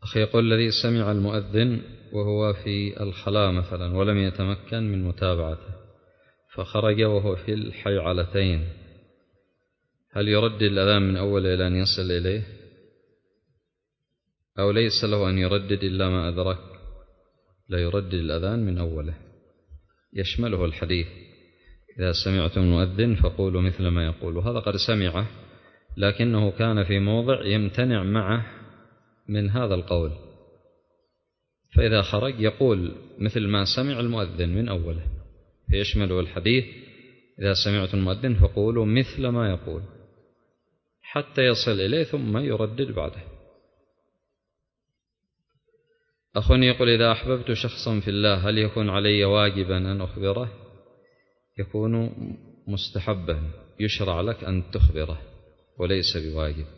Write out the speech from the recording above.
أخي يقول الذي سمع المؤذن وهو في الخلاء مثلا ولم يتمكن من متابعته فخرج وهو في الحيعلتين، هل يردد الأذان من أوله إلى أن يصل إليه أو ليس له أن يردد إلا ما أدرك؟ لا، يردد الأذان من أوله، يشمله الحديث إذا سمعتم المؤذن فقولوا مثل ما يقول. وهذا قد سمعه لكنه كان في موضع يمتنع معه من هذا القول، فإذا خرج يقول مثل ما سمع المؤذن من أوله، فيشمله الحديث إذا سمعتم المؤذن فقولوا مثل ما يقول حتى يصل إليه ثم يردد بعده. أخونا يقول إذا أحببت شخصا في الله هل يكون علي واجبا أن أخبره؟ يكون مستحبا، يشرع لك أن تخبره وليس بواجب.